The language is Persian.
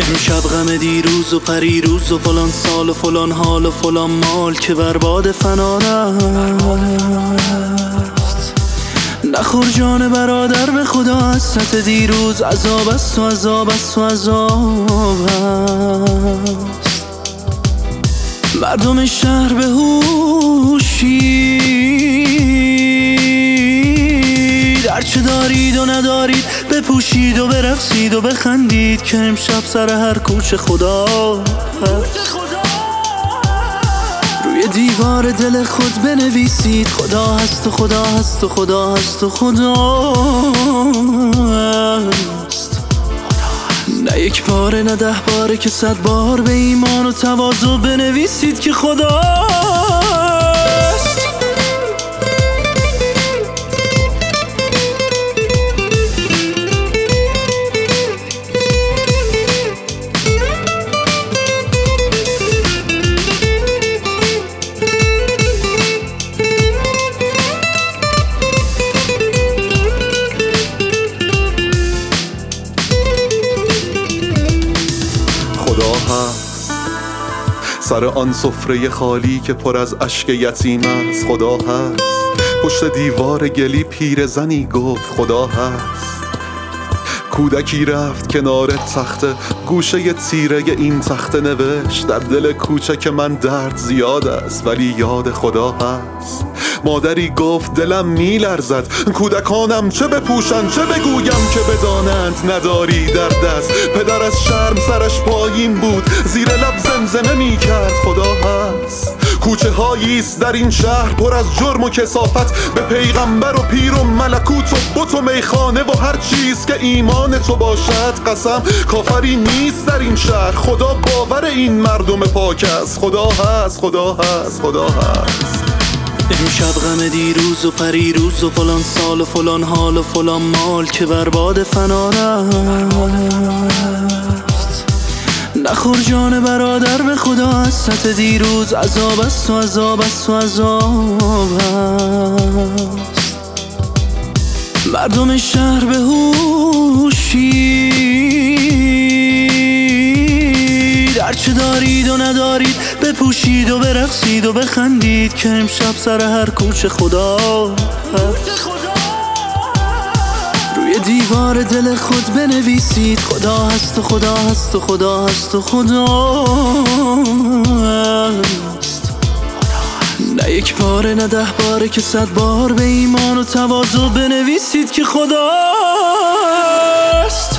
امشب غم دیروز و پریروز و فلان سال و فلان حال و فلان مال که برباد فنا رفت. نخور جان برادر به خدا، حسرت دیروز عذاب است و عذاب است و عذاب است. مردم شهر به هوشید، هرچه دارید و ندارید بپوشید و برقصید و بخندید که امشب سر هر کوچه خدا هست. روی دیوار دل خود بنویسید خدا هست و خدا هست و خدا هست و خدا هست. نه یک باره نه 10 باره که 100 بار به ایمان و تواضع بنویسید که خدا هست. خدا هست سر آن سفره خالی که پر از اشک یتیم است. خدا هست پشت دیوار گلی پیرزنی گفت خدا هست. کودکی رفت کنار تخته، گوشه تیره این تخته نوشت در دل کوچک من درد زیاد است ولی یاد خدا هست. مادری گفت دلم میلرزد، کودکانم چه بپوشن چه بگویم که بدانند نداری در دست. پدر از شرم سرش پایین بود، زیر لب زمزمه میکرد خدا هست. کوچه هاییست در این شهر پر از جرم و کثافت، به پیغمبر و پیر و ملکوت و بت و میخانه و هر چیز که ایمان تو باشد قسم کافری نیست در این شهر. خدا باور این مردم پاک است. خدا هست خدا هست خدا هست. امشب غم دیروز و پریروز و فلان سال و فلان حال و فلان مال که برباد فنا رفت. نخور جان برادر به خدا، حسرت دیروز عذاب است و عذاب است و عذاب است. مردم شهر به هوشید، هرچه دارید و ندارید بپوشید و برقصید و بخندید که امشب سر هر کوچه خدا هست. روی دیوار دل خود بنویسید خدا هست و خدا هست و خدا هست و خدا هست. نه یک باره نه 10 باره که 100 بار به ایمان و تواضع بنویسید که خدا هست.